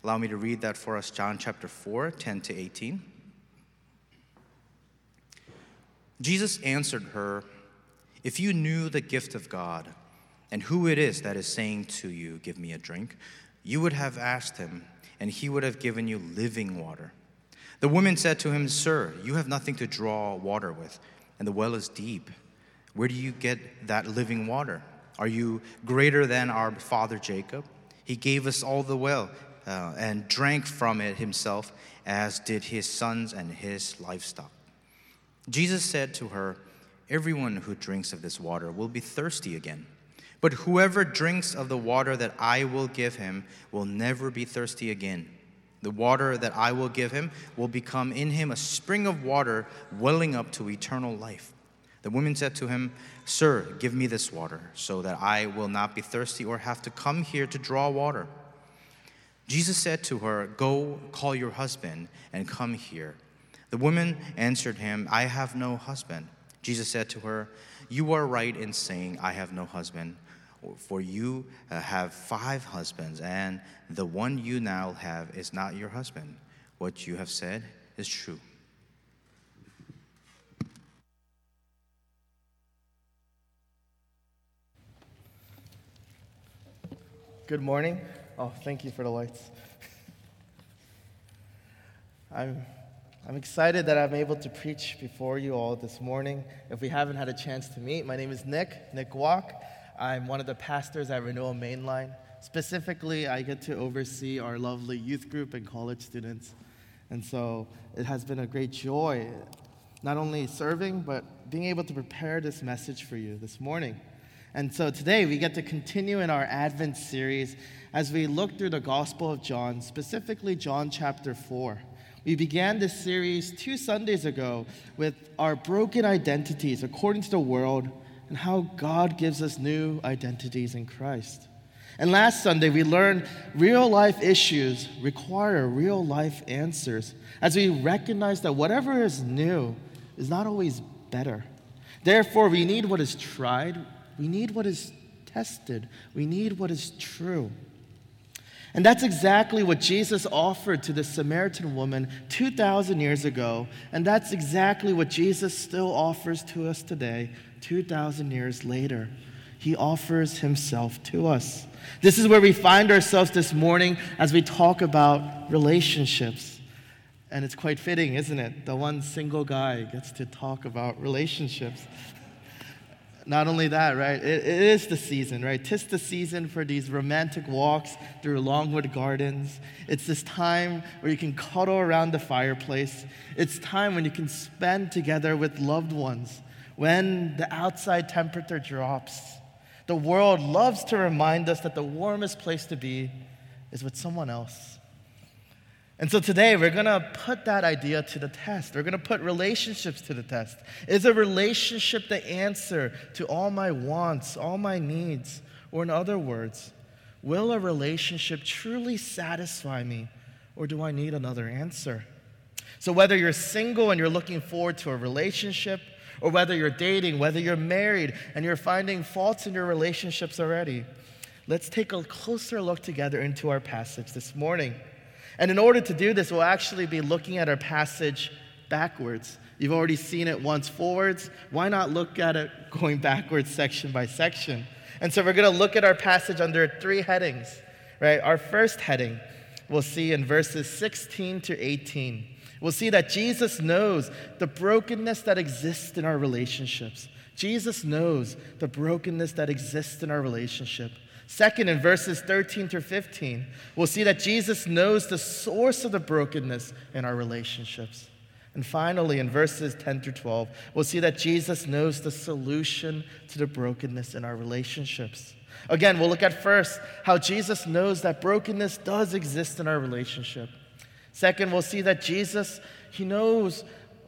Allow me to read that for us, John chapter 4, 10 to 18. Jesus answered her, "If you knew the gift of God and who it is that is saying to you, 'Give me a drink,' you would have asked him, and he would have given you living water." The woman said to him, "Sir, you have nothing to draw water with, and the well is deep. Where do you get that living water? Are you greater than our father Jacob? He gave us all the well and drank from it himself, as did his sons and his livestock." Jesus said to her, "Everyone who drinks of this water will be thirsty again. But whoever drinks of the water that I will give him will never be thirsty again. The water that I will give him will become in him a spring of water welling up to eternal life." The woman said to him, "Sir, give me this water, so that I will not be thirsty or have to come here to draw water." Jesus said to her, "Go, call your husband and come here." The woman answered him, "I have no husband." Jesus said to her, "You are right in saying, 'I have no husband,' for you have 5 husbands, and the one you now have is not your husband. What you have said is true." Good morning. Oh, thank you for the lights. I'm excited that I'm able to preach before you all this morning. If we haven't had a chance to meet, my name is Nick Walk. I'm one of the pastors at Renewal Mainline. Specifically, I get to oversee our lovely youth group and college students. And so it has been a great joy, not only serving, but being able to prepare this message for you this morning. And so today we get to continue in our Advent series as we look through the Gospel of John, specifically John chapter 4. We began this series 2 Sundays ago with our broken identities according to the world and how God gives us new identities in Christ. And last Sunday, we learned real life issues require real life answers as we recognize that whatever is new is not always better. Therefore, we need what is tried, we need what is tested, we need what is true. And that's exactly what Jesus offered to the Samaritan woman 2,000 years ago. And that's exactly what Jesus still offers to us today, 2,000 years later. He offers himself to us. This is where we find ourselves this morning as we talk about relationships. And it's quite fitting, isn't it? The one single guy gets to talk about relationships. Not only that, right? It is the season, right? 'Tis the season for these romantic walks through Longwood Gardens. It's this time where you can cuddle around the fireplace. It's time when you can spend together with loved ones. When the outside temperature drops, the world loves to remind us that the warmest place to be is with someone else. And so today, we're going to put that idea to the test. We're going to put relationships to the test. Is a relationship the answer to all my wants, all my needs? Or in other words, will a relationship truly satisfy me, or do I need another answer? So whether you're single and you're looking forward to a relationship, or whether you're dating, whether you're married and you're finding faults in your relationships already, let's take a closer look together into our passage this morning. And in order to do this, we'll actually be looking at our passage backwards. You've already seen it once forwards. Why not look at it going backwards section by section? And so we're going to look at our passage under 3 headings, right? Our first heading we'll see in verses 16 to 18. We'll see that Jesus knows the brokenness that exists in our relationships. Jesus knows the brokenness that exists in our relationship. Second, in verses 13 to 15, we'll see that Jesus knows the source of the brokenness in our relationships. And finally, in verses 10 through 12, we'll see that Jesus knows the solution to the brokenness in our relationships. Again, we'll look at first how Jesus knows that brokenness does exist in our relationship. Second, we'll see that Jesus, he knows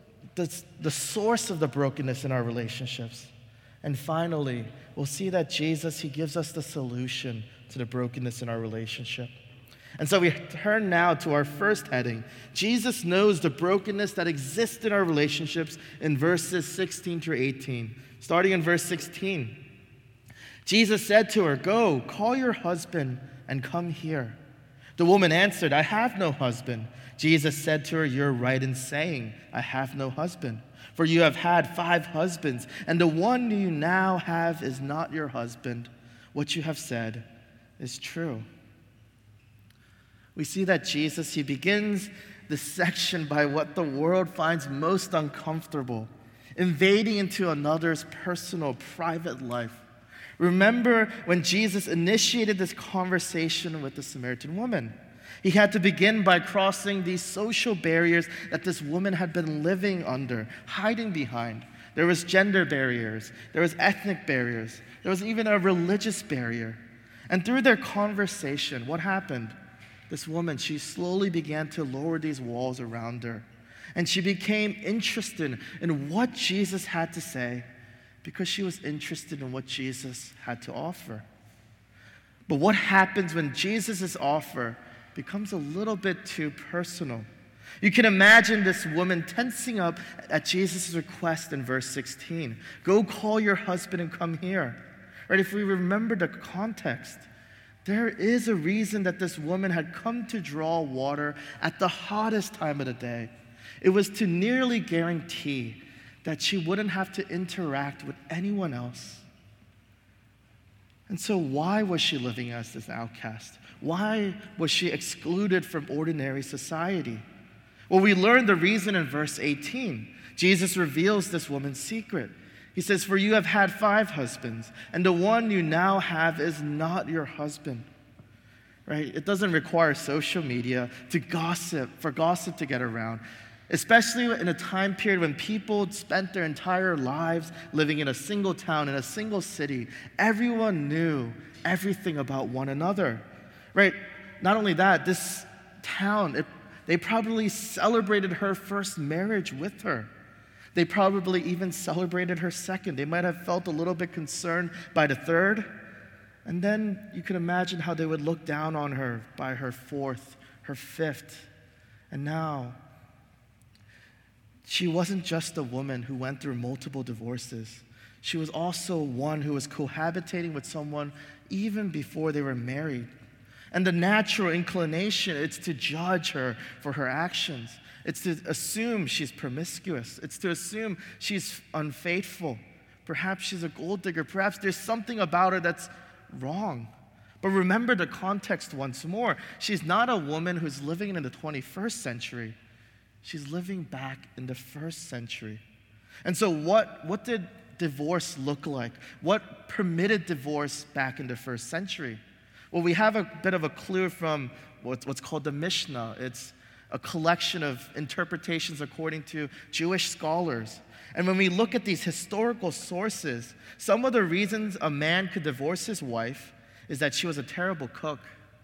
the source of the brokenness in our relationships. And finally, we'll see that Jesus, he gives us the solution to the brokenness in our relationship. And so we turn now to our first heading. Jesus knows the brokenness that exists in our relationships in verses 16 through 18. Starting in verse 16. Jesus said to her, "Go, call your husband and come here." The woman answered, I have no husband. Jesus said to her, you're right in saying, I have no husband. For you have had 5 husbands, and the one you now have is not your husband. What you have said is true. We see that Jesus, he begins this section by what the world finds most uncomfortable, invading into another's personal, private life. Remember when Jesus initiated this conversation with the Samaritan woman. He had to begin by crossing these social barriers that this woman had been living under, hiding behind. There was gender barriers, there was ethnic barriers, there was even a religious barrier. And through their conversation, what happened? This woman, she slowly began to lower these walls around her. And she became interested in what Jesus had to say because she was interested in what Jesus had to offer. But what happens when Jesus' offer becomes a little bit too personal? You can imagine this woman tensing up at Jesus' request in verse 16. Go call your husband and come here. Right? If we remember the context, there is a reason that this woman had come to draw water at the hottest time of the day. It was to nearly guarantee that she wouldn't have to interact with anyone else. And so why was she living as this outcast? Why was she excluded from ordinary society? Well, we learn the reason in verse 18. Jesus reveals this woman's secret. He says, for you have had 5 husbands, and the one you now have is not your husband. Right? It doesn't require social media for gossip to get around, especially in a time period when people spent their entire lives living in a single town, in a single city. Everyone knew everything about one another. Right? Not only that, this town, they probably celebrated her first marriage with her. They probably even celebrated her second. They might have felt a little bit concerned by the third. And then you can imagine how they would look down on her by her 4th, her 5th. And now, she wasn't just a woman who went through multiple divorces. She was also one who was cohabitating with someone even before they were married. And the natural inclination, it's to judge her for her actions. It's to assume she's promiscuous. It's to assume she's unfaithful. Perhaps she's a gold digger. Perhaps there's something about her that's wrong. But remember the context once more. She's not a woman who's living in the 21st century. She's living back in the 1st century. And so what did divorce look like? What permitted divorce back in the 1st century? Well, we have a bit of a clue from what's called the Mishnah. It's a collection of interpretations according to Jewish scholars. And when we look at these historical sources, some of the reasons a man could divorce his wife is that she was a terrible cook,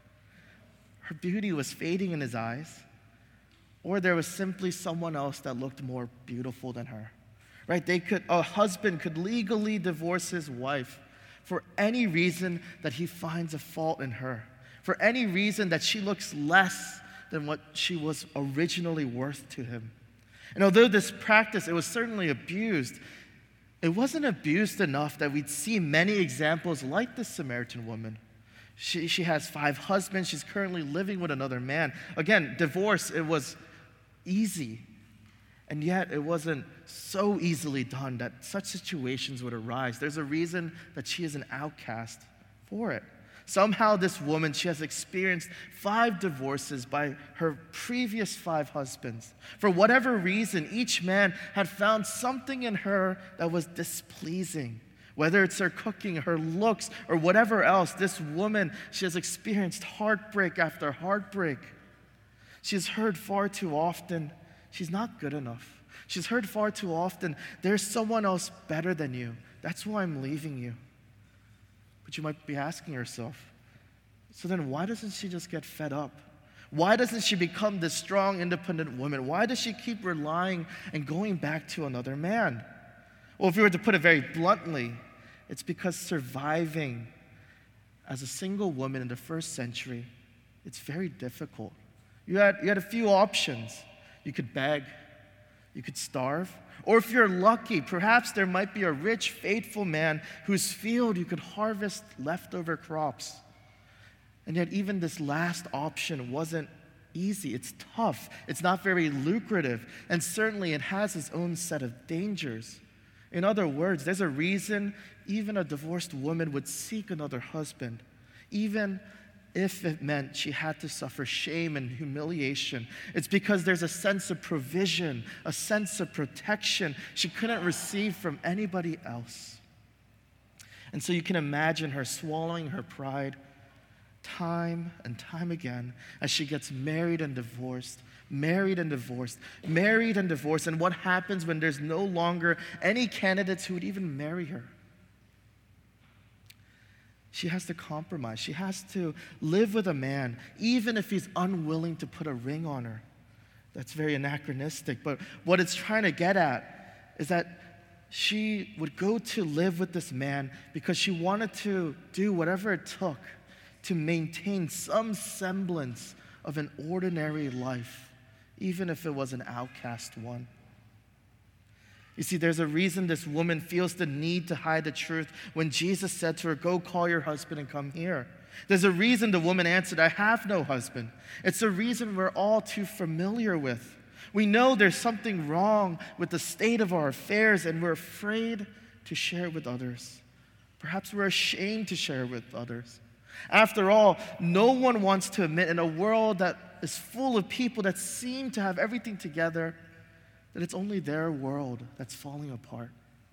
her beauty was fading in his eyes, or there was simply someone else that looked more beautiful than her. Right? A husband could legally divorce his wife for any reason that he finds a fault in her, for any reason that she looks less than what she was originally worth to him. And although this practice, it was certainly abused, it wasn't abused enough that we'd see many examples like this Samaritan woman. She has 5 husbands. She's currently living with another man. Again, divorce, it was easy. And yet it wasn't so easily done that such situations would arise. There's a reason that she is an outcast for it. Somehow this woman, she has experienced 5 divorces by her previous 5 husbands. For whatever reason, each man had found something in her that was displeasing. Whether it's her cooking, her looks, or whatever else, this woman, she has experienced heartbreak after heartbreak. She's heard far too often, she's not good enough. She's heard far too often, there's someone else better than you. That's why I'm leaving you. But you might be asking yourself, so then why doesn't she just get fed up? Why doesn't she become this strong, independent woman? Why does she keep relying and going back to another man? Well, if we were to put it very bluntly, it's because surviving as a single woman in the 1st century, it's very difficult. You had a few options. You could beg, you could starve, or if you're lucky, perhaps there might be a rich, faithful man whose field you could harvest leftover crops. And yet even this last option wasn't easy. It's tough. It's not very lucrative. And certainly it has its own set of dangers. In other words, there's a reason even a divorced woman would seek another husband, even if it meant she had to suffer shame and humiliation. It's because there's a sense of provision, a sense of protection she couldn't receive from anybody else. And so you can imagine her swallowing her pride time and time again as she gets married and divorced, married and divorced, married and divorced. And what happens when there's no longer any candidates who would even marry her? She has to compromise. She has to live with a man, even if he's unwilling to put a ring on her. That's very anachronistic. But what it's trying to get at is that she would go to live with this man because she wanted to do whatever it took to maintain some semblance of an ordinary life, even if it was an outcast one. You see, there's a reason this woman feels the need to hide the truth when Jesus said to her, "Go call your husband and come here." There's a reason the woman answered, "I have no husband." It's a reason we're all too familiar with. We know there's something wrong with the state of our affairs, and we're afraid to share it with others. Perhaps we're ashamed to share it with others. After all, no one wants to admit in a world that is full of people that seem to have everything together that it's only their world that's falling apart.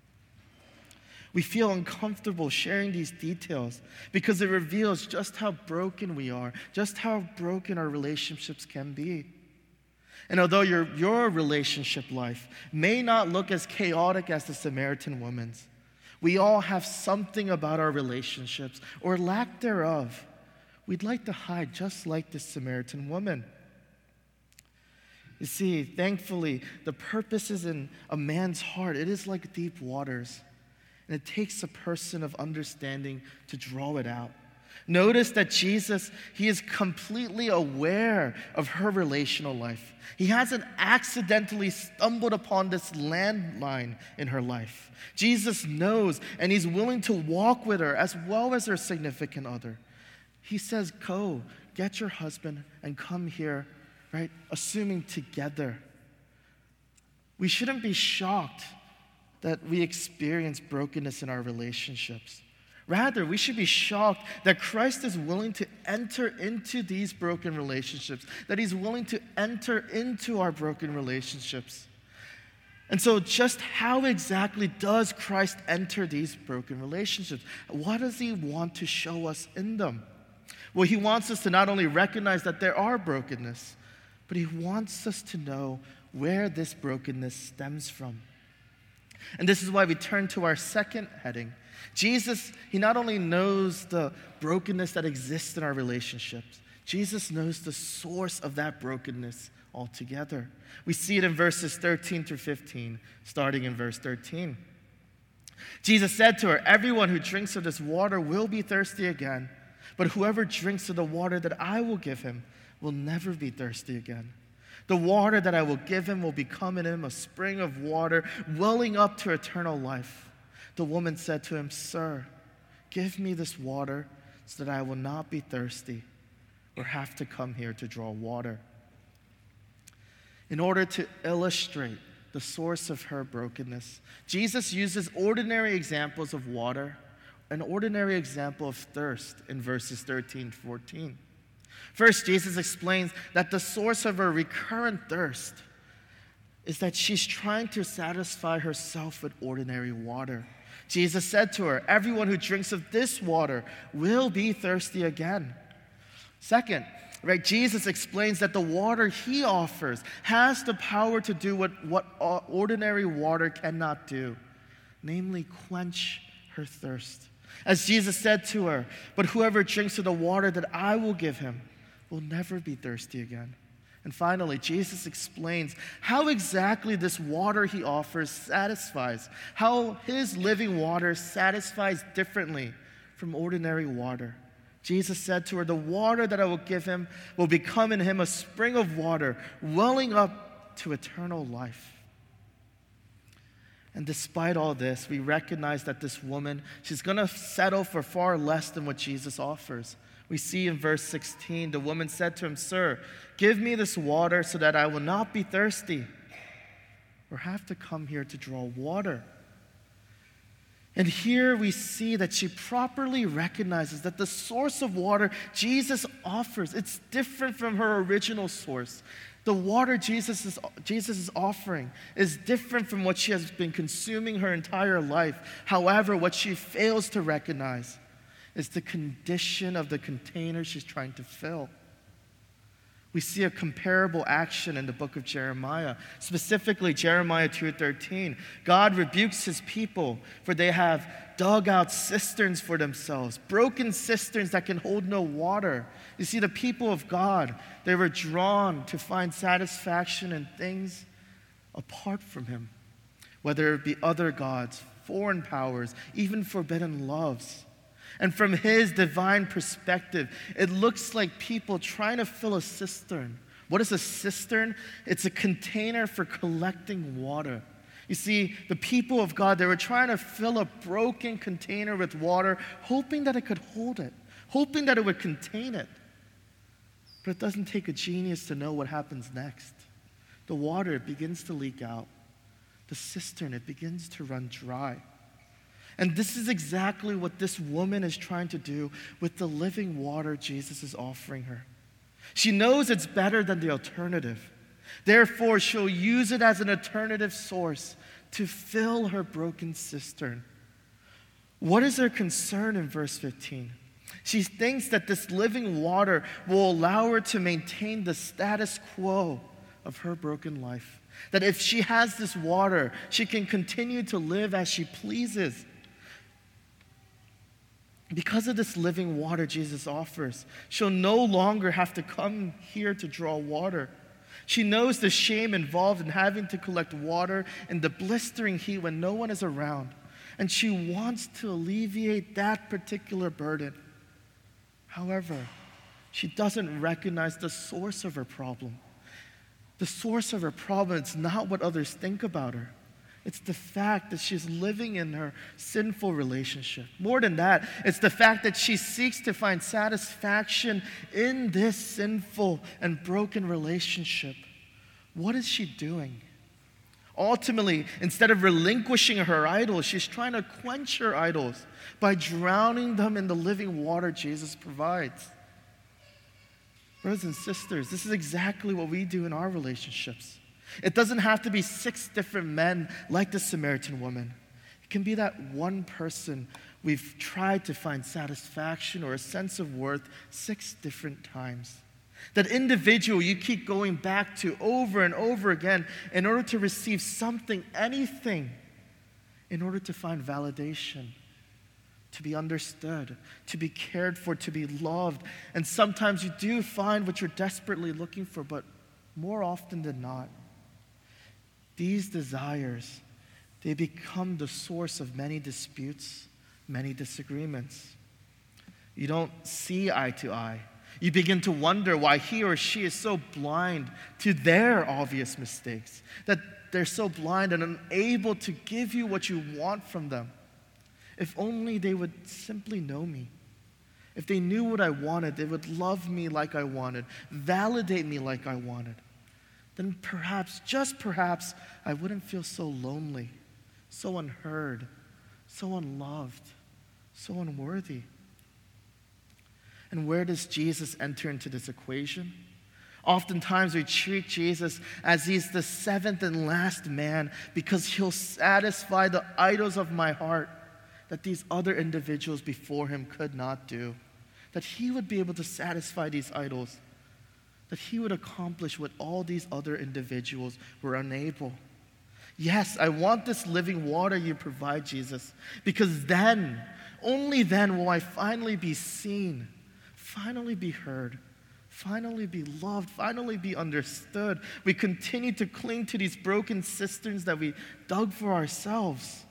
We feel uncomfortable sharing these details because it reveals just how broken we are, just how broken our relationships can be. And although your relationship life may not look as chaotic as the Samaritan woman's, we all have something about our relationships, or lack thereof, we'd like to hide, just like this Samaritan woman. You see, thankfully, the purpose is in a man's heart. It is like deep waters, and it takes a person of understanding to draw it out. Notice that Jesus, he is completely aware of her relational life. He hasn't accidentally stumbled upon this landmine in her life. Jesus knows, and he's willing to walk with her as well as her significant other. He says, "Go, get your husband and come here," right? Assuming together. We shouldn't be shocked that we experience brokenness in our relationships. Rather, we should be shocked that Christ is willing to enter into these broken relationships, that he's willing to enter into our broken relationships. And so just how exactly does Christ enter these broken relationships? What does he want to show us in them? Well, he wants us to not only recognize that there are brokenness, but he wants us to know where this brokenness stems from. And this is why we turn to our second heading. Jesus, he not only knows the brokenness that exists in our relationships, Jesus knows the source of that brokenness altogether. We see it in verses 13 through 15, starting in verse 13. Jesus said to her, "Everyone who drinks of this water will be thirsty again, but whoever drinks of the water that I will give him will never be thirsty again. The water that I will give him will become in him a spring of water welling up to eternal life." The woman said to him, "Sir, give me this water so that I will not be thirsty or have to come here to draw water." In order to illustrate the source of her brokenness, Jesus uses ordinary examples of water, an ordinary example of thirst in verses 13 to 14. First, Jesus explains that the source of her recurrent thirst is that she's trying to satisfy herself with ordinary water. Jesus said to her, "Everyone who drinks of this water will be thirsty again." Second, right, Jesus explains that the water he offers has the power to do what ordinary water cannot do, namely quench her thirst. As Jesus said to her, "But whoever drinks of the water that I will give him will never be thirsty again." And finally, Jesus explains how exactly this water he offers satisfies, how his living water satisfies differently from ordinary water. Jesus said to her, "The water that I will give him will become in him a spring of water welling up to eternal life." And despite all this, we recognize that this woman, she's going to settle for far less than what Jesus offers. We see in verse 16, the woman said to him, "Sir, give me this water so that I will not be thirsty or have to come here to draw water." And here we see that she properly recognizes that the source of water Jesus offers, it's different from her original source. The water Jesus is offering is different from what she has been consuming her entire life. However, what she fails to recognize is the condition of the container she's trying to fill. We see a comparable action in the book of Jeremiah, specifically Jeremiah 2:13. God rebukes his people for they have dug out cisterns for themselves, broken cisterns that can hold no water. You see, the people of God, they were drawn to find satisfaction in things apart from him, whether it be other gods, foreign powers, even forbidden loves. And from his divine perspective, it looks like people trying to fill a cistern. What is a cistern? It's a container for collecting water. You see, the people of God, they were trying to fill a broken container with water, hoping that it could hold it, hoping that it would contain it. But it doesn't take a genius to know what happens next. The water, it begins to leak out. The cistern, it begins to run dry. And this is exactly what this woman is trying to do with the living water Jesus is offering her. She knows it's better than the alternative. Therefore, she'll use it as an alternative source to fill her broken cistern. What is her concern in verse 15? She thinks that this living water will allow her to maintain the status quo of her broken life. That if she has this water, she can continue to live as she pleases. Because of this living water Jesus offers, she'll no longer have to come here to draw water. She knows the shame involved in having to collect water in the blistering heat when no one is around. And she wants to alleviate that particular burden. However, she doesn't recognize the source of her problem. The source of her problem is not what others think about her. It's the fact that she's living in her sinful relationship. More than that, it's the fact that she seeks to find satisfaction in this sinful and broken relationship. What is she doing? Ultimately, instead of relinquishing her idols, she's trying to quench her idols by drowning them in the living water Jesus provides. Brothers and sisters, this is exactly what we do in our relationships. It doesn't have to be 6 different men like the Samaritan woman. It can be that one person we've tried to find satisfaction or a sense of worth 6 different times. That individual you keep going back to over and over again in order to receive something, anything, in order to find validation, to be understood, to be cared for, to be loved. And sometimes you do find what you're desperately looking for, but more often than not, these desires, they become the source of many disputes, many disagreements. You don't see eye to eye. You begin to wonder why he or she is so blind to their obvious mistakes, that they're so blind and unable to give you what you want from them. If only they would simply know me. If they knew what I wanted, they would love me like I wanted, validate me like I wanted. Then perhaps, just perhaps, I wouldn't feel so lonely, so unheard, so unloved, so unworthy. And where does Jesus enter into this equation? Oftentimes we treat Jesus as he's the 7th and last man because he'll satisfy the idols of my heart that these other individuals before him could not do. That he would be able to satisfy these idols. That he would accomplish what all these other individuals were unable. Yes, I want this living water you provide, Jesus, because then, only then will I finally be seen, finally be heard, finally be loved, finally be understood. We continue to cling to these broken cisterns that we dug for ourselves.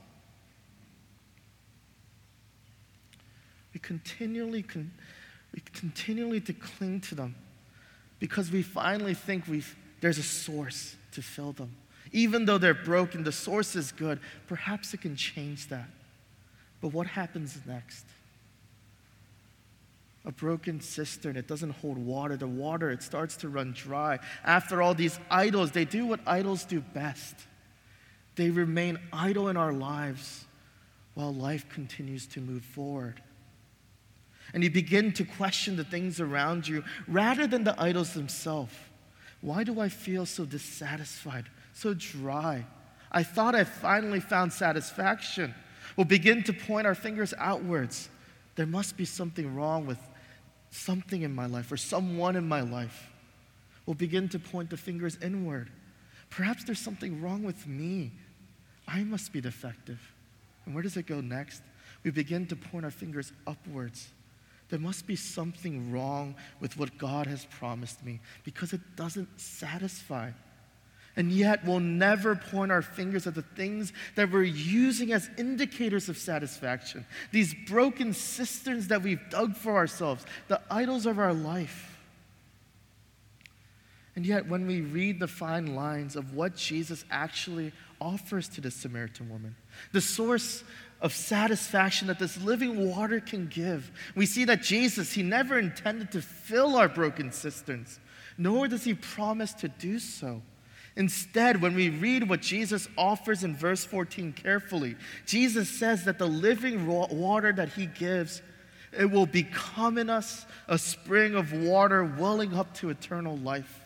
We continually to cling to them because we finally think there's a source to fill them. Even though they're broken, the source is good. Perhaps it can change that. But what happens next? A broken cistern, it doesn't hold water. The water, it starts to run dry. After all, these idols, they do what idols do best. They remain idle in our lives while life continues to move forward. And you begin to question the things around you rather than the idols themselves. Why do I feel so dissatisfied, so dry? I thought I finally found satisfaction. We'll begin to point our fingers outwards. There must be something wrong with something in my life or someone in my life. We'll begin to point the fingers inward. Perhaps there's something wrong with me. I must be defective. And where does it go next? We begin to point our fingers upwards. There must be something wrong with what God has promised me because it doesn't satisfy. And yet we'll never point our fingers at the things that we're using as indicators of satisfaction. These broken cisterns that we've dug for ourselves, the idols of our life. And yet when we read the fine lines of what Jesus actually offers to the Samaritan woman, the source of satisfaction that this living water can give, we see that Jesus, he never intended to fill our broken cisterns, nor does he promise to do so. Instead, when we read what Jesus offers in verse 14 carefully, Jesus says that the living water that he gives, it will become in us a spring of water welling up to eternal life.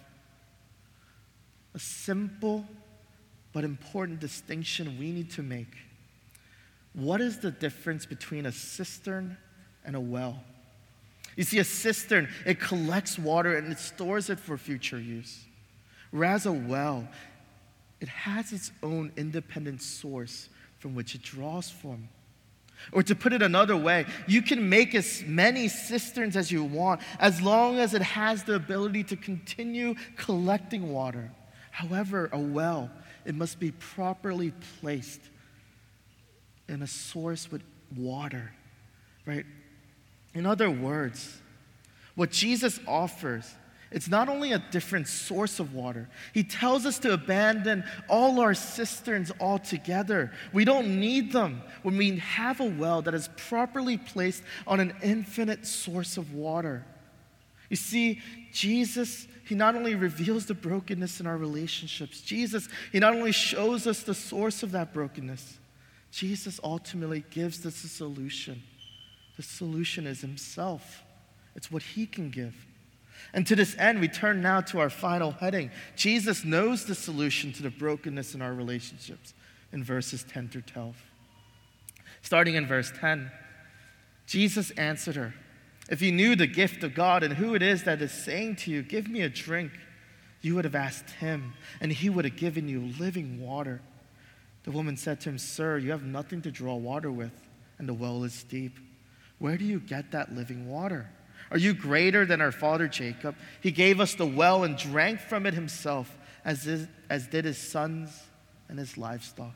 A simple but important distinction we need to make. What is the difference between a cistern and a well? You see, a cistern, it collects water and it stores it for future use. Whereas a well, it has its own independent source from which it draws from. Or to put it another way, you can make as many cisterns as you want as long as it has the ability to continue collecting water. However, a well, it must be properly placed in a source with water, right? In other words, what Jesus offers, it's not only a different source of water. He tells us to abandon all our cisterns altogether. We don't need them when we have a well that is properly placed on an infinite source of water. You see, Jesus, he not only reveals the brokenness in our relationships. Jesus, he not only shows us the source of that brokenness. Jesus ultimately gives us a solution. The solution is himself. It's what he can give. And to this end, we turn now to our final heading. Jesus knows the solution to the brokenness in our relationships in verses 10 through 12. Starting in verse 10, Jesus answered her, "If you knew the gift of God and who it is that is saying to you, 'Give me a drink,' you would have asked him, and he would have given you living water." The woman said to him, "Sir, you have nothing to draw water with, and the well is deep. Where do you get that living water? Are you greater than our father Jacob? He gave us the well and drank from it himself, as did his sons and his livestock."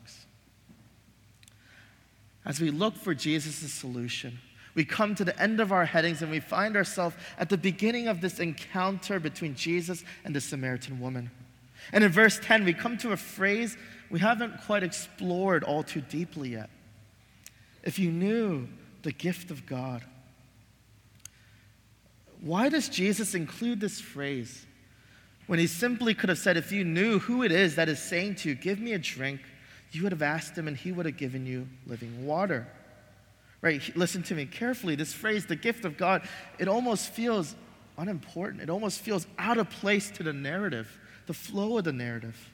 As we look for Jesus' solution, we come to the end of our headings and we find ourselves at the beginning of this encounter between Jesus and the Samaritan woman. And in verse 10, we come to a phrase we haven't quite explored all too deeply yet. If you knew the gift of God. Why does Jesus include this phrase when he simply could have said, if you knew who it is that is saying to you, "Give me a drink," you would have asked him and he would have given you living water? Right? Listen to me carefully. This phrase, the gift of God, it almost feels unimportant. It almost feels out of place to the narrative, the flow of the narrative.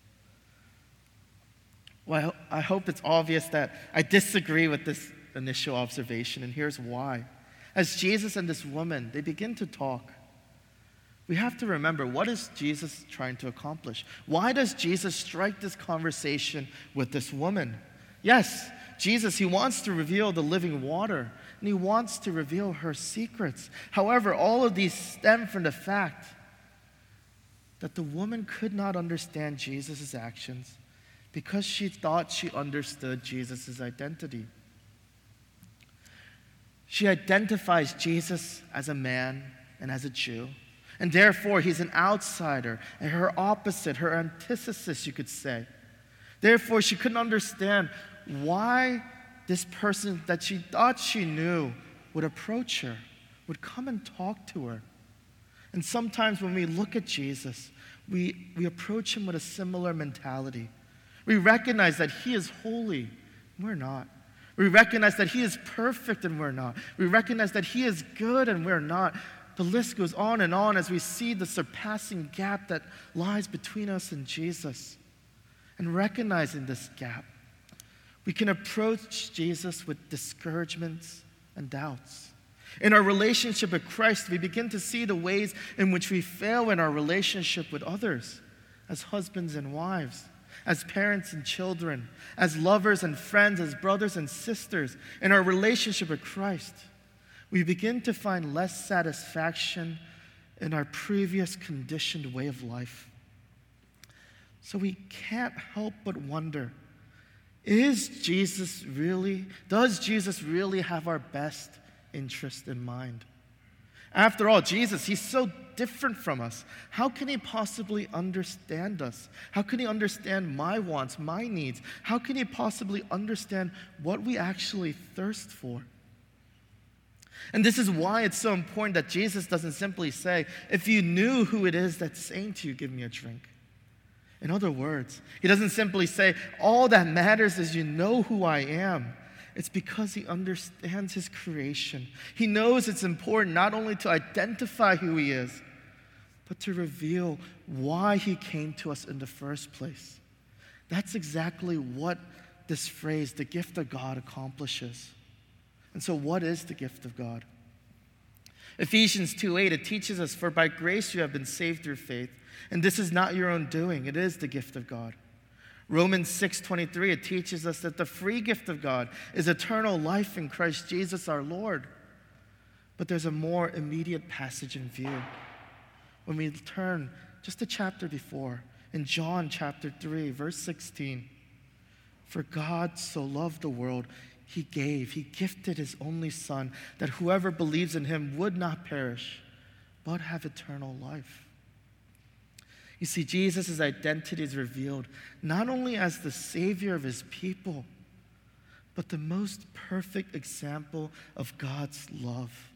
Well, I hope it's obvious that I disagree with this initial observation, and here's why. As Jesus and this woman, they begin to talk, we have to remember, what is Jesus trying to accomplish? Why does Jesus strike this conversation with this woman? Yes, Jesus, he wants to reveal the living water, and he wants to reveal her secrets. However, all of these stem from the fact that the woman could not understand Jesus' actions because she thought she understood Jesus' identity. She identifies Jesus as a man and as a Jew, and therefore he's an outsider, and her opposite, her antithesis, you could say. Therefore, she couldn't understand why this person that she thought she knew would approach her. would come and talk to her. And sometimes when we look at Jesus, we approach him with a similar mentality. We recognize that he is holy, and we're not. We recognize that he is perfect, and we're not. We recognize that he is good, and we're not. The list goes on and on as we see the surpassing gap that lies between us and Jesus. And recognizing this gap, we can approach Jesus with discouragements and doubts. In our relationship with Christ, we begin to see the ways in which we fail in our relationship with others, as husbands and wives, as parents and children, as lovers and friends, as brothers and sisters. In our relationship with Christ, we begin to find less satisfaction in our previous conditioned way of life. So we can't help but wonder, does Jesus really have our best interest in mind? After all, Jesus, he's so different from us. How can he possibly understand us? How can he understand my wants, my needs? How can he possibly understand what we actually thirst for? And this is why it's so important that Jesus doesn't simply say, if you knew who it is that's saying to you, give me a drink. In other words, he doesn't simply say, all that matters is you know who I am. It's because he understands his creation. He knows it's important not only to identify who he is, but to reveal why he came to us in the first place. That's exactly what this phrase, the gift of God, accomplishes. And so what is the gift of God? Ephesians 2:8, it teaches us, for by grace you have been saved through faith, and this is not your own doing, it is the gift of God. Romans 6:23, it teaches us that the free gift of God is eternal life in Christ Jesus our Lord. But there's a more immediate passage in view. When we turn just a chapter before, in John chapter 3, verse 16, for God so loved the world, he gifted his only Son, that whoever believes in him would not perish, but have eternal life. You see, Jesus' identity is revealed not only as the Savior of his people, but the most perfect example of God's love.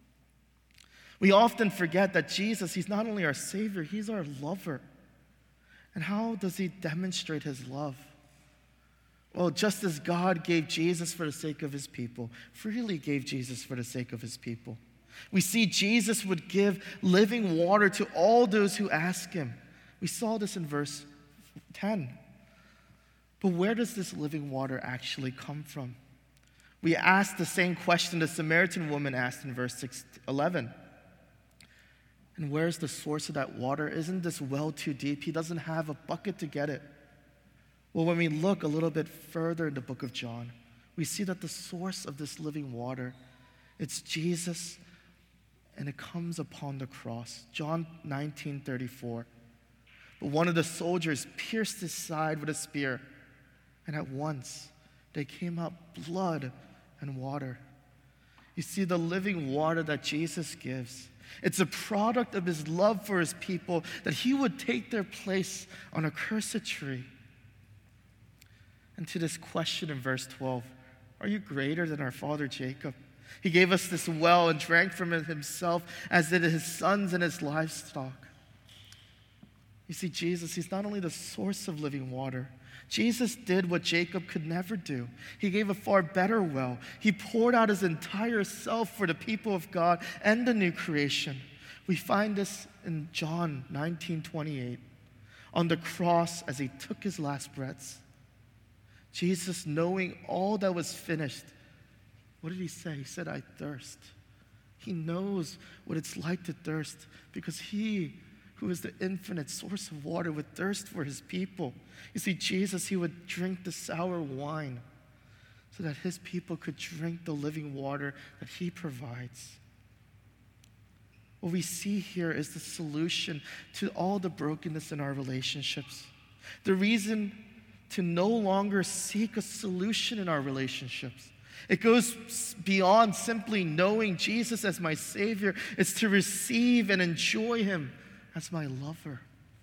We often forget that Jesus, he's not only our Savior, he's our lover. And how does he demonstrate his love? Well, just as God gave Jesus for the sake of his people, freely gave Jesus for the sake of his people, we see Jesus would give living water to all those who ask him. We saw this in verse 10. But where does this living water actually come from? We asked the same question the Samaritan woman asked in verse 11. And where's the source of that water? Isn't this well too deep? He doesn't have a bucket to get it. Well, when we look a little bit further in the book of John, we see that the source of this living water, it's Jesus, and it comes upon the cross. John 19:34. But one of the soldiers pierced his side with a spear, and at once there came out blood and water. You see, the living water that Jesus gives, it's a product of his love for his people, that he would take their place on a cursed tree. And to this question in verse 12, are you greater than our father Jacob? He gave us this well and drank from it himself, as did his sons and his livestock. You see, Jesus, he's not only the source of living water. Jesus did what Jacob could never do. He gave a far better well. He poured out his entire self for the people of God and the new creation. We find this in John 19:28. On the cross, as he took his last breaths, Jesus, knowing all that was finished, what did he say? He said, I thirst. He knows what it's like to thirst, because he, who is the infinite source of water, would thirst for his people. You see, Jesus, he would drink the sour wine so that his people could drink the living water that he provides. What we see here is the solution to all the brokenness in our relationships. The reason to no longer seek a solution in our relationships. It goes beyond simply knowing Jesus as my Savior. It's to receive and enjoy him as my lover.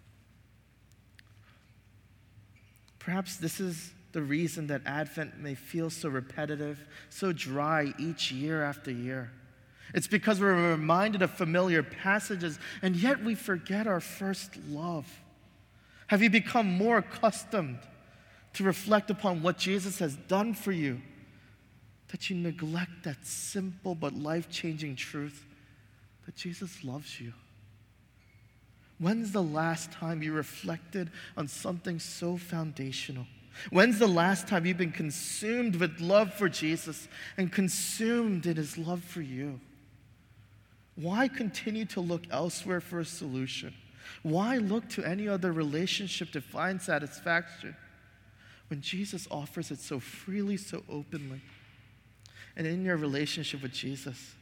Perhaps this is the reason that Advent may feel so repetitive, so dry each year after year. It's because we're reminded of familiar passages, and yet we forget our first love. Have you become more accustomed to reflect upon what Jesus has done for you that you neglect that simple but life-changing truth that Jesus loves you? When's the last time you reflected on something so foundational? When's the last time you've been consumed with love for Jesus and consumed in his love for you? Why continue to look elsewhere for a solution? Why look to any other relationship to find satisfaction when Jesus offers it so freely, so openly? And in your relationship with Jesus,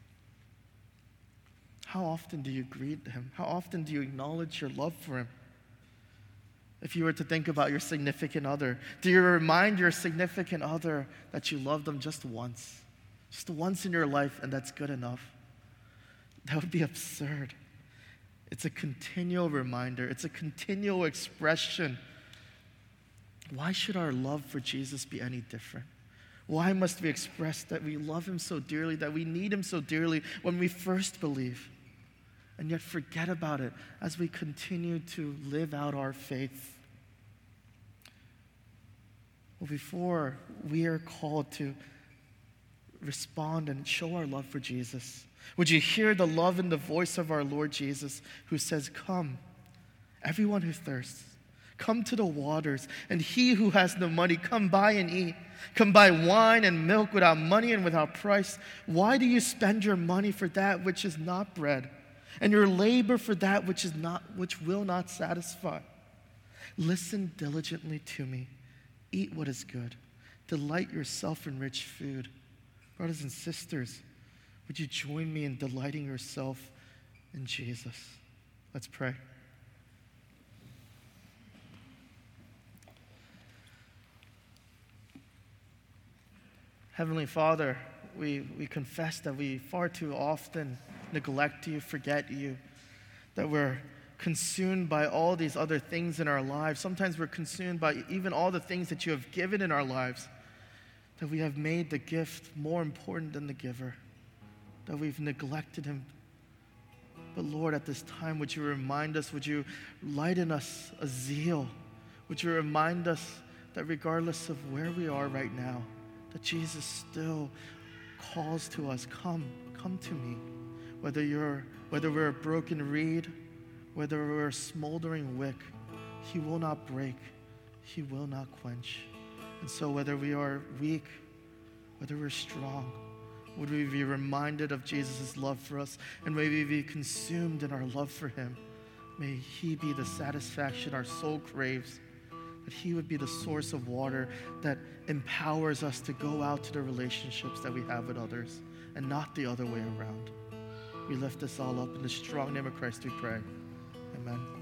how often do you greet him? How often do you acknowledge your love for him? If you were to think about your significant other, do you remind your significant other that you love them just once in your life, and that's good enough? That would be absurd. It's a continual reminder. It's a continual expression. Why should our love for Jesus be any different? Why must we express that we love him so dearly, that we need him so dearly when we first believe, and yet forget about it as we continue to live out our faith? Well, before we are called to respond and show our love for Jesus, would you hear the love and the voice of our Lord Jesus, who says, "Come, everyone who thirsts, come to the waters, and he who has no money, come buy and eat. Come buy wine and milk without money and without price. Why do you spend your money for that which is not bread, and your labor for that which will not satisfy? Listen diligently to me. Eat what is good. Delight yourself in rich food." Brothers and sisters, would you join me in delighting yourself in Jesus? Let's pray. Heavenly Father, we confess that we far too often neglect you, forget you, that we're consumed by all these other things in our lives. Sometimes we're consumed by even all the things that you have given in our lives, that we have made the gift more important than the giver, that we've neglected him. But Lord, at this time, would you remind us, would you light in us a zeal? Would you remind us that regardless of where we are right now, that Jesus still calls to us, come to me. Whether we're a broken reed, whether we're a smoldering wick, he will not break, he will not quench. And so whether we are weak, whether we're strong, would we be reminded of Jesus' love for us, and may we be consumed in our love for him. May he be the satisfaction our soul craves, that he would be the source of water that empowers us to go out to the relationships that we have with others, and not the other way around. We lift this all up in the strong name of Christ we pray. Amen.